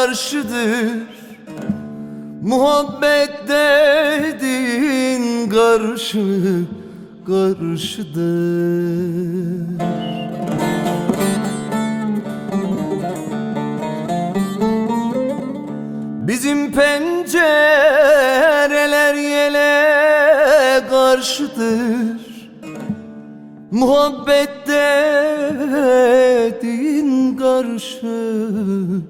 karşıdır. Muhabbet dediğin karşıdır. Bizim pencereler yele karşıdır. Muhabbet dediğin karşıdır.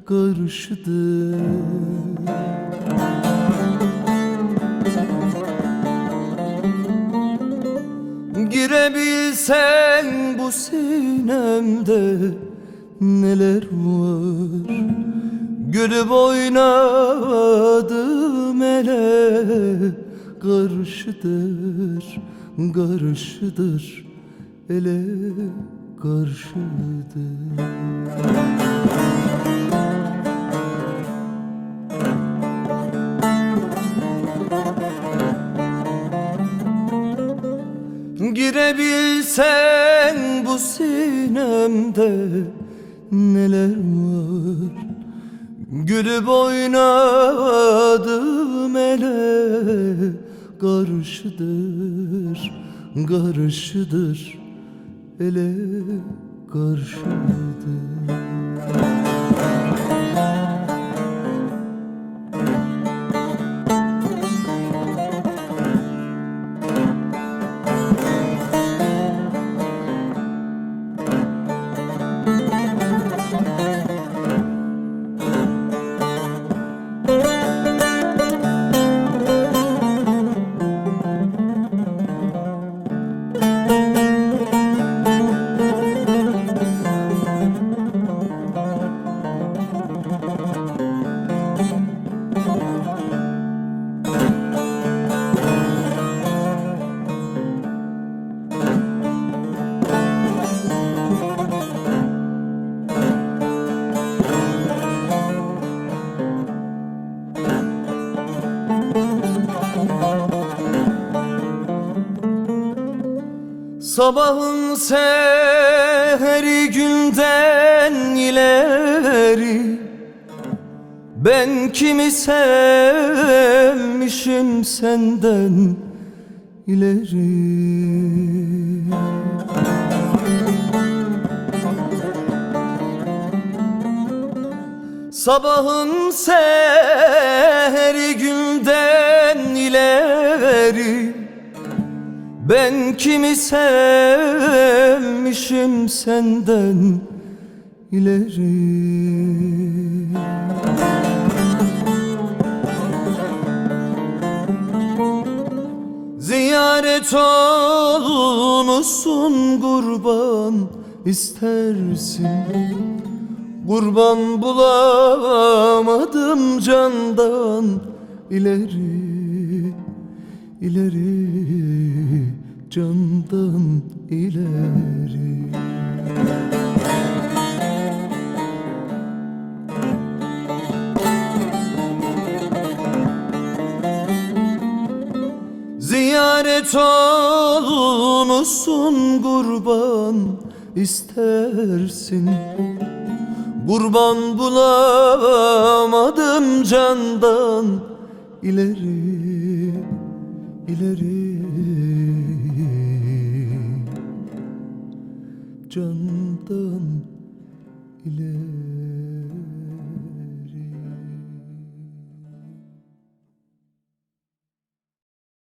Girebilsen bu sinemde neler var. Gülüp oynadım ele karşıdır, ele karşıdır. Girebilsen bu sinemde neler var. Gülüp oynadım ele karşıdır, ele karşıdır. Sabahın seheri günden ileri, ben kimi sevmişim senden ileri. Sabahın seheri günden ileri, ben kimi sevmişim senden ileri. Ziyaret olmuşsun kurban istersin. Kurban bulamadım candan ileri, candan ileri. Ziyaret olmuşsun kurban istersin. Kurban bulamadım candan ileri,